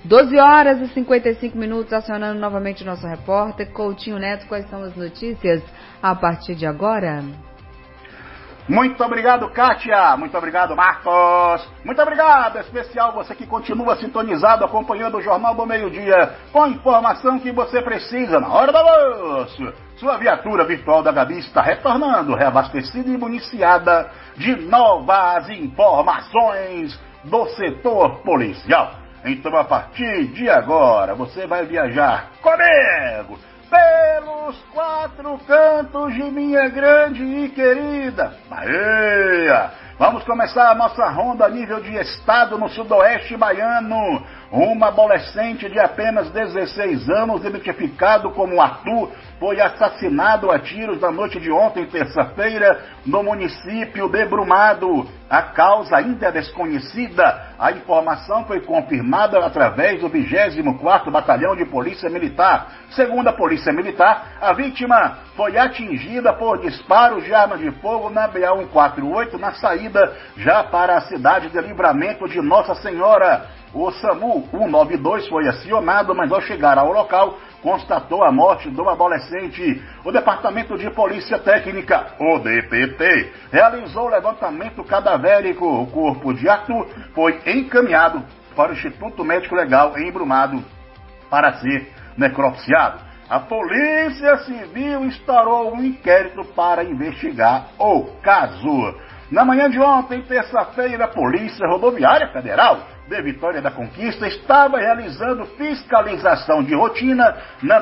12h55, acionando novamente o nosso repórter, Coutinho Neto. Quais são as notícias a partir de agora? Muito obrigado, Kátia. Muito obrigado, Marcos. Muito obrigado, especial você que continua sintonizado, acompanhando o Jornal do Meio-Dia, com a informação que você precisa na hora do almoço. Sua viatura virtual da Gabi está retornando, reabastecida e municiada de novas informações do setor policial. Então, a partir de agora, você vai viajar comigo pelos 4 cantos de minha grande e querida Bahia. Vamos começar a nossa ronda a nível de estado no sudoeste baiano. Uma adolescente de apenas 16 anos, identificado como Arthur, foi assassinado a tiros na noite de ontem, terça-feira, no município de Brumado. A causa ainda é desconhecida. A informação foi confirmada através do 24º Batalhão de Polícia Militar. Segundo a Polícia Militar, a vítima foi atingida por disparos de arma de fogo na BA-148, na saída já para a cidade de Livramento de Nossa Senhora. O SAMU 192 foi acionado, mas ao chegar ao local, constatou a morte do adolescente. O Departamento de Polícia Técnica, o DPT, realizou o levantamento cadavérico. O corpo de Arthur foi encaminhado para o Instituto Médico Legal em Brumado para ser necropsiado. A Polícia Civil instaurou um inquérito para investigar o caso. Na manhã de ontem, terça-feira, a Polícia Rodoviária Federal de Vitória da Conquista estava realizando fiscalização de rotina na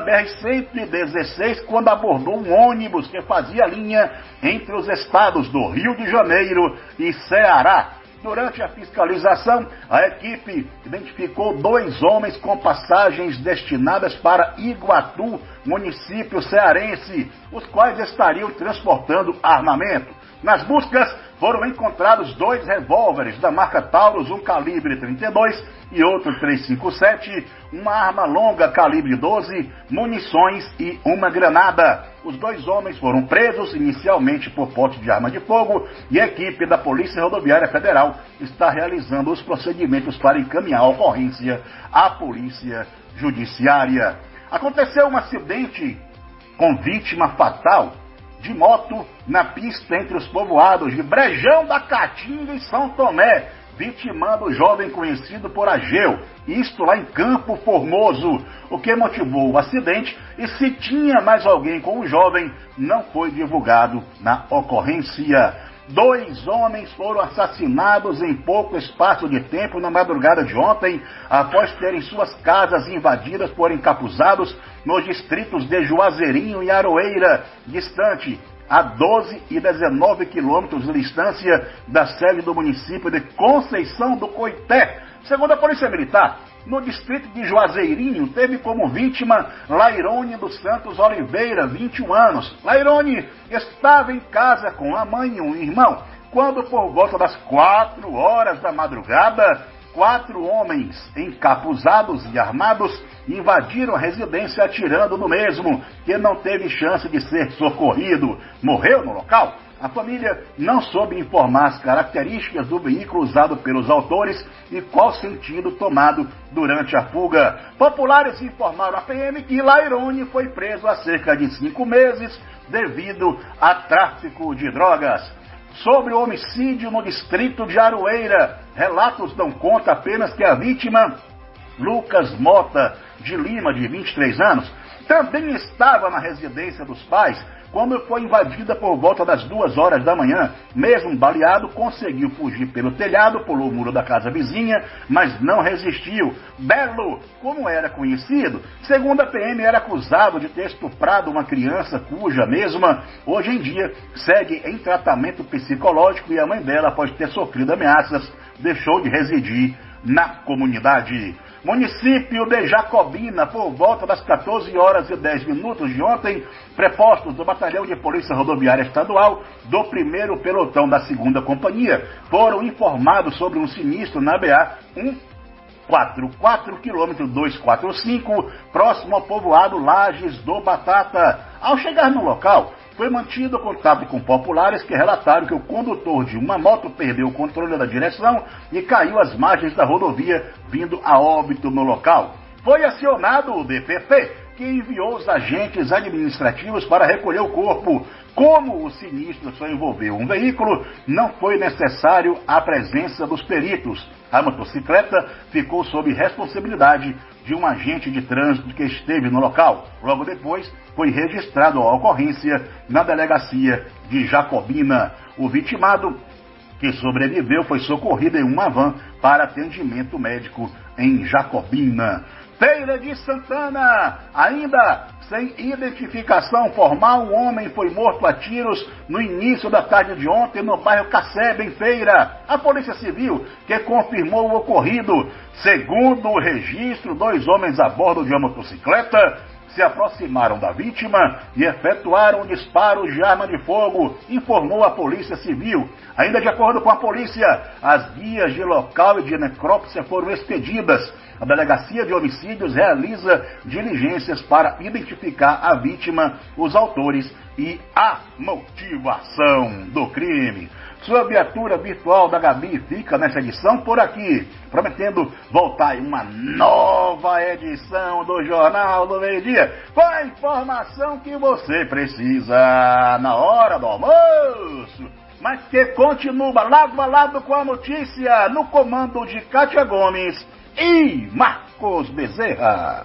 BR-116 quando abordou um ônibus que fazia linha entre os estados do Rio de Janeiro e Ceará. Durante a fiscalização, a equipe identificou 2 homens com passagens destinadas para Iguatu, município cearense, os quais estariam transportando armamento. Nas buscas, foram encontrados 2 revólveres da marca Taurus, um calibre 32 e outro 357, uma arma longa calibre 12, munições e uma granada. Os 2 homens foram presos inicialmente por porte de arma de fogo e a equipe da Polícia Rodoviária Federal está realizando os procedimentos para encaminhar a ocorrência à Polícia Judiciária. Aconteceu um acidente com vítima fatal de moto na pista entre os povoados de Brejão da Caatinga e São Tomé, vitimando o jovem conhecido por Ageu, isto lá em Campo Formoso. O que motivou o acidente e se tinha mais alguém com o jovem não foi divulgado na ocorrência. 2 homens foram assassinados em pouco espaço de tempo na madrugada de ontem, após terem suas casas invadidas por encapuzados nos distritos de Juazeirinho e Aroeira, distante a 12 e 19 quilômetros de distância da sede do município de Conceição do Coité. Segundo a Polícia Militar, no distrito de Juazeirinho, teve como vítima Lairone dos Santos Oliveira, 21 anos. Lairone estava em casa com a mãe e um irmão, quando por volta das 4 horas da madrugada, 4 homens encapuzados e armados invadiram a residência atirando no mesmo, que não teve chance de ser socorrido. Morreu no local A família não soube informar as características do veículo usado pelos autores e qual sentido tomado durante a fuga. Populares informaram à PM que Lairone foi preso há cerca de 5 meses devido a tráfico de drogas. Sobre o homicídio no distrito de Aroeira, relatos dão conta apenas que a vítima, Lucas Mota de Lima, de 23 anos, também estava na residência dos pais quando foi invadida por volta das 2 horas da manhã. Mesmo baleado, conseguiu fugir pelo telhado, pulou o muro da casa vizinha, mas não resistiu. Belo, como era conhecido, segundo a PM, era acusado de ter estuprado uma criança cuja mesma, hoje em dia, segue em tratamento psicológico, e a mãe dela, após ter sofrido ameaças, deixou de residir na comunidade. Município de Jacobina, por volta das 14 horas e 10 minutos de ontem, prepostos do Batalhão de Polícia Rodoviária Estadual do 1º Pelotão da 2ª Companhia foram informados sobre um sinistro na BA 144, quilômetro 245, próximo ao povoado Lages do Batata. Ao chegar no local, foi mantido contato com populares que relataram que o condutor de uma moto perdeu o controle da direção e caiu às margens da rodovia, vindo a óbito no local. Foi acionado o DPP, que enviou os agentes administrativos para recolher o corpo. Como o sinistro só envolveu um veículo, não foi necessário a presença dos peritos. A motocicleta ficou sob responsabilidade de um agente de trânsito que esteve no local. Logo depois, foi registrado a ocorrência na delegacia de Jacobina. O vitimado, que sobreviveu, foi socorrido em uma van para atendimento médico em Jacobina. Feira de Santana, ainda sem identificação formal, um homem foi morto a tiros no início da tarde de ontem no bairro Cacebe, em Feira. A Polícia Civil, que confirmou o ocorrido, segundo o registro, 2 homens a bordo de uma motocicleta se aproximaram da vítima e efetuaram disparos de arma de fogo, informou a Polícia Civil. Ainda de acordo com a polícia, as guias de local e de necrópsia foram expedidas. A Delegacia de Homicídios realiza diligências para identificar a vítima, os autores e a motivação do crime. Sua viatura virtual da Gabi fica nessa edição por aqui, prometendo voltar em uma nova edição do Jornal do Meio-Dia, com a informação que você precisa na hora do almoço, mas que continua lado a lado com a notícia, no comando de Kátia Gomes e Marcos Bezerra.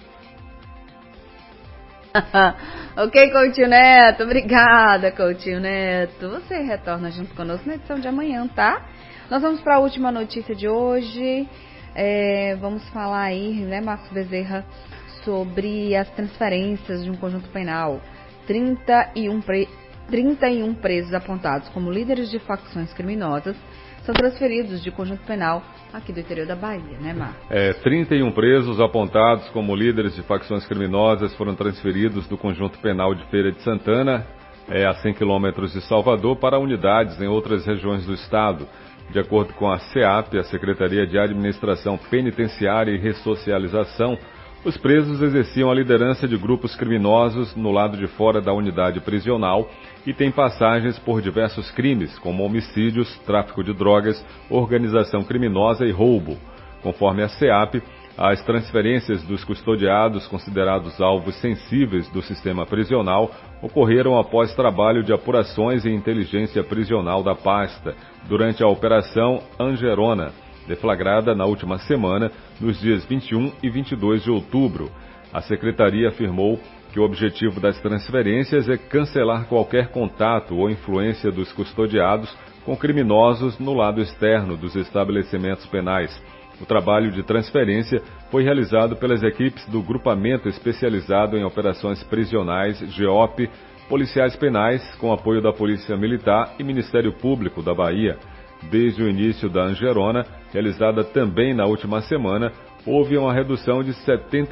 Ok, Coutinho Neto, obrigada, Coutinho Neto. Você retorna junto conosco na edição de amanhã, tá? Nós vamos para a última notícia de hoje. Vamos falar aí, né, Marcos Bezerra, sobre as transferências de um conjunto penal. 31 presos apontados como líderes de facções criminosas são transferidos de conjunto penal aqui do interior da Bahia, né, Marcos? 31 presos apontados como líderes de facções criminosas foram transferidos do conjunto penal de Feira de Santana, a 100 quilômetros de Salvador, para unidades em outras regiões do estado. De acordo com a SEAP, a Secretaria de Administração Penitenciária e Ressocialização, os presos exerciam a liderança de grupos criminosos no lado de fora da unidade prisional e têm passagens por diversos crimes, como homicídios, tráfico de drogas, organização criminosa e roubo. Conforme a SEAP, as transferências dos custodiados considerados alvos sensíveis do sistema prisional ocorreram após trabalho de apurações e inteligência prisional da pasta, durante a Operação Angerona, deflagrada na última semana, nos dias 21 e 22 de outubro. A Secretaria afirmou que o objetivo das transferências é cancelar qualquer contato ou influência dos custodiados com criminosos no lado externo dos estabelecimentos penais. O trabalho de transferência foi realizado pelas equipes do Grupamento Especializado em Operações Prisionais, GEOP, policiais penais, com apoio da Polícia Militar e Ministério Público da Bahia. Desde o início da Angerona, realizada também na última semana, houve uma redução de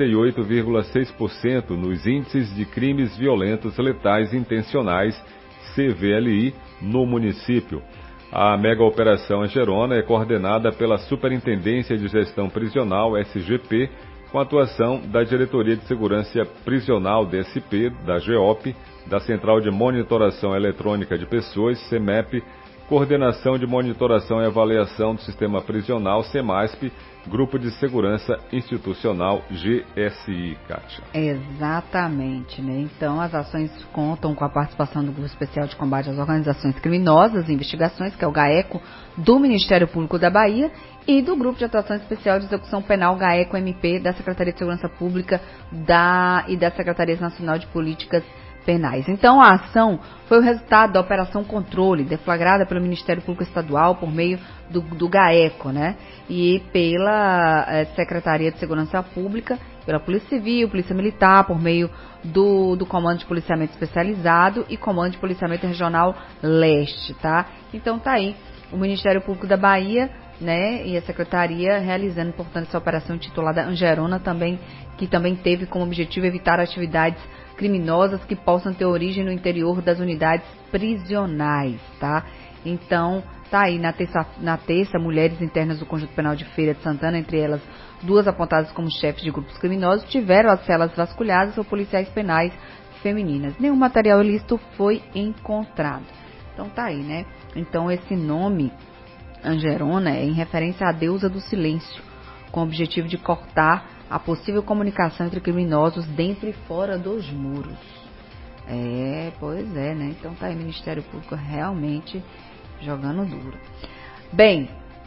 78,6% nos índices de crimes violentos letais intencionais, CVLI, no município. A mega operação Angerona é coordenada pela Superintendência de Gestão Prisional, SGP, com a atuação da Diretoria de Segurança Prisional, DSP, da GEOP, da Central de Monitoração Eletrônica de Pessoas, CEMEP, Coordenação de Monitoração e Avaliação do Sistema Prisional, CEMASP, Grupo de Segurança Institucional, GSI, Kátia. Exatamente, né? Então, as ações contam com a participação do Grupo Especial de Combate às Organizações Criminosas e Investigações, que é o GAECO, do Ministério Público da Bahia, e do Grupo de Atuação Especial de Execução Penal, GAECO-MP, da Secretaria de Segurança Pública e da Secretaria Nacional de Políticas Penais. Então, a ação foi o resultado da Operação Controle, deflagrada pelo Ministério Público Estadual por meio do GAECO, né? E pela Secretaria de Segurança Pública, pela Polícia Civil, Polícia Militar, por meio do Comando de Policiamento Especializado e Comando de Policiamento Regional Leste, tá? Então, tá aí o Ministério Público da Bahia, né, e a Secretaria realizando, portanto, essa operação intitulada Angerona, que também teve como objetivo evitar atividades criminosas que possam ter origem no interior das unidades prisionais, tá? Então, tá aí na terça, mulheres internas do Conjunto Penal de Feira de Santana, entre elas 2 apontadas como chefes de grupos criminosos, tiveram as celas vasculhadas por policiais penais femininas. Nenhum material ilícito foi encontrado. Então tá aí, né? Então esse nome, Angerona, é em referência à deusa do silêncio, com o objetivo de cortar a possível comunicação entre criminosos dentro e fora dos muros. Pois é, né? Então tá aí o Ministério Público realmente jogando duro. Bem,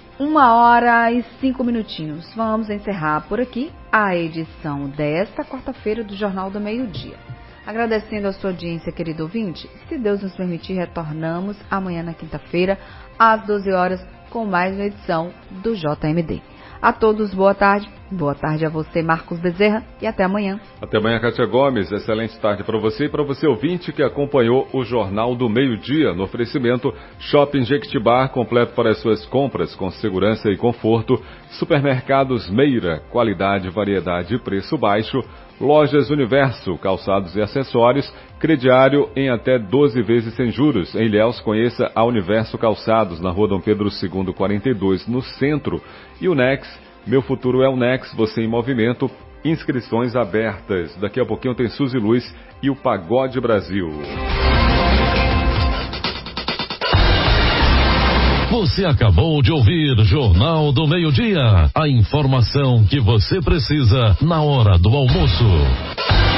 1h05. Vamos encerrar por aqui a edição desta quarta-feira do Jornal do Meio-Dia. Agradecendo a sua audiência, querido ouvinte. Se Deus nos permitir, retornamos amanhã na quinta-feira, às 12 horas, com mais uma edição do JMD. A todos, boa tarde. Boa tarde a você, Marcos Bezerra, e até amanhã. Até amanhã, Kátia Gomes. Excelente tarde para você e para você, ouvinte, que acompanhou o Jornal do Meio-Dia, no oferecimento Shopping Jequitibá, completo para as suas compras, com segurança e conforto. Supermercados Meira, qualidade, variedade e preço baixo. Lojas Universo, calçados e acessórios, crediário em até 12 vezes sem juros. Em Ilhéus, conheça a Universo Calçados, na Rua Dom Pedro II, 42, no centro. E o Nex, meu futuro é o Nex, você em movimento, inscrições abertas. Daqui a pouquinho tem Suzy Luz e o Pagode Brasil. Você acabou de ouvir Jornal do Meio-Dia. A informação que você precisa na hora do almoço.